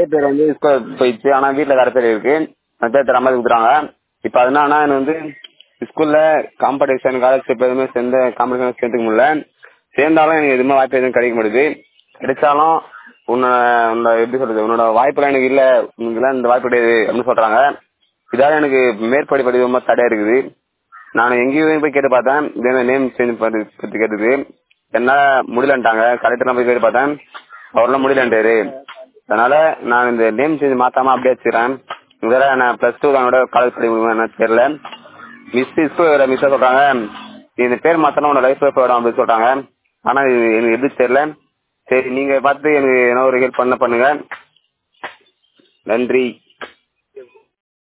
பேர் வந்து ஸ்கூல் போயிடுச்சு. ஆனா வீட்டுல வேற பேர் இருக்கு. அந்த பேர் தர மாதிரி கொடுத்துறாங்க. இப்ப அதனால எனக்கு வந்து ஸ்கூல்ல காம்படிஷன் ஸ்காலர்ஷிப் எதுவுமே சேர்ந்த காம்படிஷன் சேர்த்துக்க முடியல. சேர்ந்தாலும் எனக்கு எதுவுமே வாய்ப்பு எதுவும் கிடைக்க மாட்டேது. கிடைச்சாலும் உன்னோட எப்படி சொல்றது, உன்னோட வாய்ப்புலாம் எனக்கு இல்ல, உனக்குலாம் இந்த வாய்ப்பு கிடையாது அப்படின்னு சொல்றாங்க. இதால எனக்கு மேற்படி படிப்பு ரொம்ப தடையா இருக்குது. நான் எங்கேயும் போய் கேட்டு பார்த்தேன், இதே நேம் சேஞ்ச் பத்தி கேட்டது என்னால முடியலன்ட்டாங்க. கலெக்டர்லாம் போய் கேட்டு பார்த்தேன், அவரெல்லாம் முடியலன்ட்டாரு. அதனால நான் இந்த நேம் சேஞ்ச் மாத்தாம அப்படியே வச்சுக்கிறேன். இதெல்லாம் நான் பிளஸ் 2 தானோட காலேஜ் படிக்க என்ன தெரியல. மிஸ் சொல்றாங்க, இந்த பேர் மாத்தனா உன்னோட லைஃப் போயிடும் அப்படின்னு சொல்றாங்க. ஆனா இது எனக்கு எப்படி தெரியல. சரி, நீங்க பார்த்து எனக்கு என்ன ஒரு ஹெல்ப் பண்ணுங்க. நன்றி.